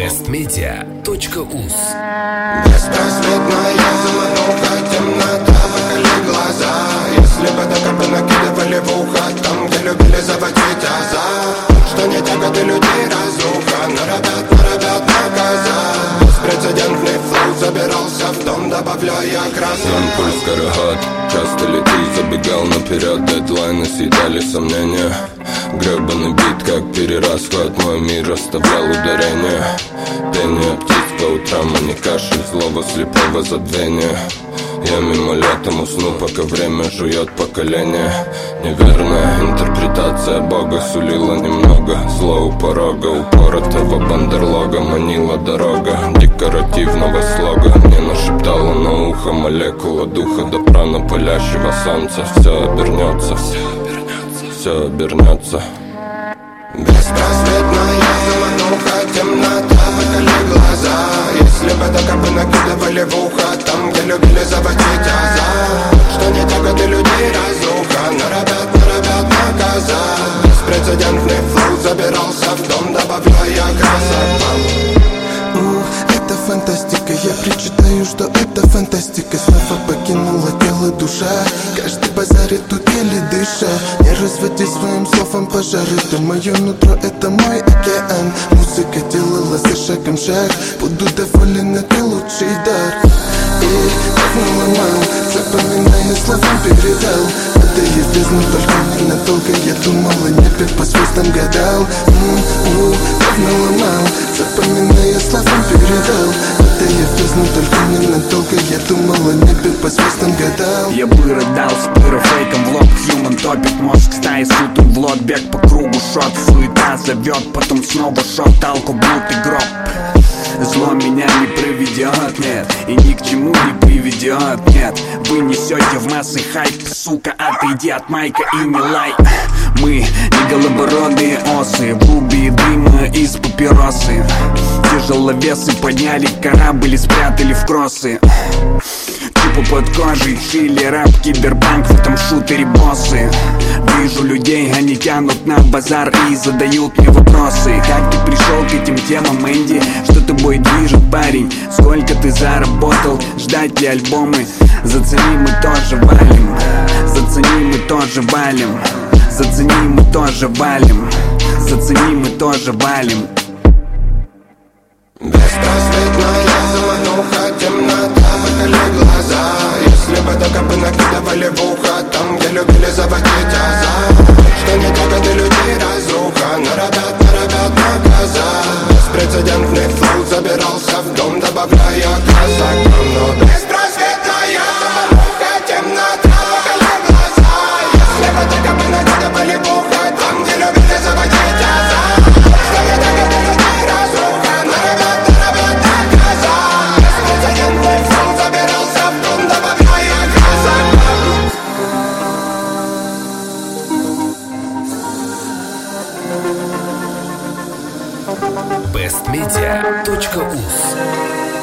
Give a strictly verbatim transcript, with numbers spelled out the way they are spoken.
бестмедиа точка уз. Беспросветная замануха, темнота, выколи глаза. Если бы докопы накидывали в ухо, там, где любили заводить азарт. Что не тяготы людей разруха, норовят, норовят наказать. Беспрецедентный флоу забирался в дом, добавляя красок. Импульс скороход, часто летишь, забегал наперед. Дедлайны съедали сомнения. Гребаный бит, как перерасход, мой мир оставлял ударение. Пение птиц по утрам, а не кашель злого слепого забвения. Я мимолетом усну, пока время жует поколение. Неверная интерпретация Бога сулила немного зла у порога. Упоротого бандерлога манила дорога декоративного слога. Мне нашептала на ухо молекула духа до прана палящего солнца. Все обернется, все обернется, все обернется. Беспросветная замануха, темнота, выколи глаза. Если бы докопы накидывали в ухо, там, где любили заводить азарт. Что не тяготы людей разруха, норовят, норовят наказать. Беспрецедентный флоу забирался в дом, добавляя красок. Ух, это фантастика, я причитаю, что это фантастика. Снова покинула тело душа, каждый базарит тут еле дыша. Не разводи своим словом пожары, ты мое нутро, это мой океан. Музыка делала за шагом шаг, буду доволен, это лучший дар. И так наломал, запоминая словам передал. Падая в бездну, только ненадолго, я думал о небе, по звездам гадал. М-м-м, так наломал, запоминая словам передал. Падая в бездну, только ненадолго, я думал о небе, по звездам гадал. Я бы рыдал с пырофейком в лоб. Хьюман топит мозг, стаи сутом в лот. Бег по кругу, шот, суета зовет. Потом снова шот, алко, блуд и гроб. Зло меня не проведет, нет, и ни к чему не приведет, нет. Вы несете в массы хайп, сука, отойди от майка и не лай. Мы не голобородые осы, в клубе дыма из папиросы. Тяжеловесы подняли корабль и спрятали в кроссы. Типа под кожей, шили рэп, киберпанк, в этом шутере боссы. Вижу людей, они тянут на базар и задают мне вопросы. Как ты пришел к этим темам, Энди? Что тобой движет, парень? Сколько ты заработал? Ждать ли альбомы? Зацени, мы тоже валим. Зацени, мы тоже валим. Зацени, мы тоже валим. Зацени, мы тоже валим. Беспросветная замануха, темнота, выколи глаза. Если бы докопы накидывали в ухо, там, где любили заводить азарт. Что не тяготы людей разруха, норовят, норовят наказать. Беспрецедентный флоу забирался в дом, добавляя красок. Но беспросветная замануха, темнота, выколи глаза. Если бы докопы накидывали в ухо, там, где любили заводить азарт. Что не тяготы людей разруха, норовят, норовят наказать. Беспрецедентный флоу забирался в дом, добавляя красок. бестмедиа точка уз.